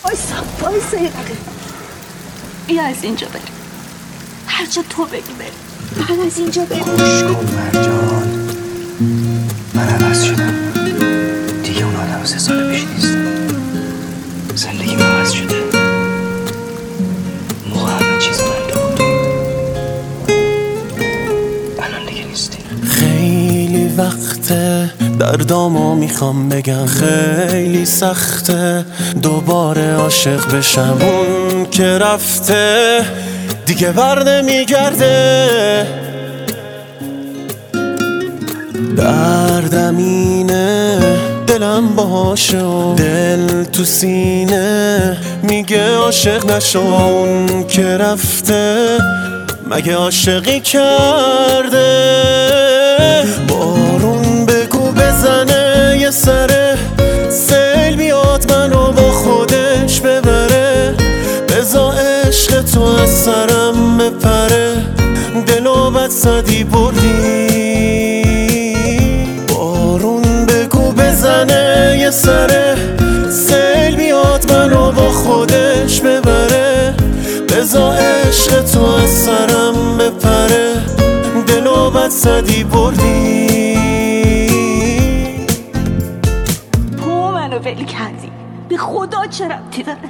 وایسا یه دقیقه. بیا از اینجا بریم، هر جا تو بگی بریم. من از اینجا بریم. خوش کن مرجان، من عوض شدم دیگه. اون آدم 3 سال پیش نیستم. زندگی من عوض شده. موقع همه چیز من تو بود، الان دیگه نیستی. خیلی وقته دردامو میخوام بگم، خیلی سخته دوباره عاشق بشم. اون که رفته دیگه بر نمیگرده. دردم اینه دلم باشه و دل تو سینه میگه عاشق نشو. اون که رفته مگه عاشقی کرده؟ بارون بگو بزنه یه سره، سیل بیاد منو با خودش ببره. بزا عشق تو از سرم بپره، دلو بد زدی بردی. بارون بگو بزنه یه سره، سیل بیاد منو با خودش ببره. بزا عشق تو از سرم بپره، دلو بد زدی بردی. تو منو ول کردی، به خدا چه ربطی داره؟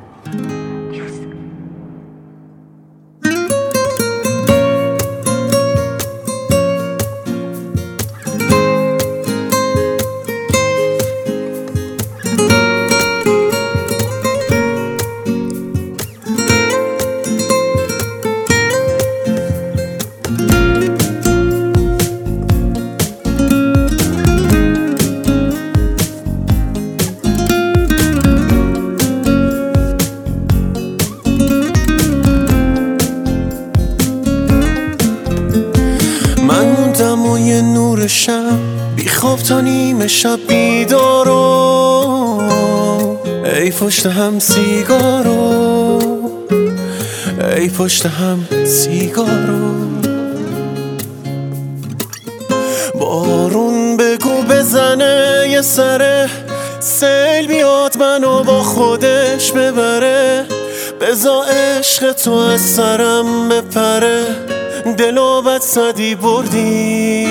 و یه نور شب بی خواب تا نیمه شب بیدارو، ای پشت هم سیگارو، ای پشت هم سیگارو. بارون بگو بزنه یه سره، سیل بیاد منو با خودش ببره. بزا عشق تو از سرم بپره، دلو بد زدی بردی.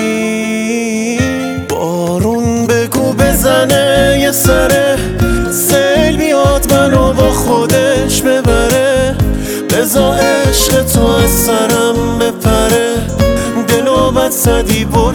بارون بگو بزنه یه سره، سیل بیاد منو با خودش ببره. بزا عشق تو از سرم بپره، دلو بد زدی بردی.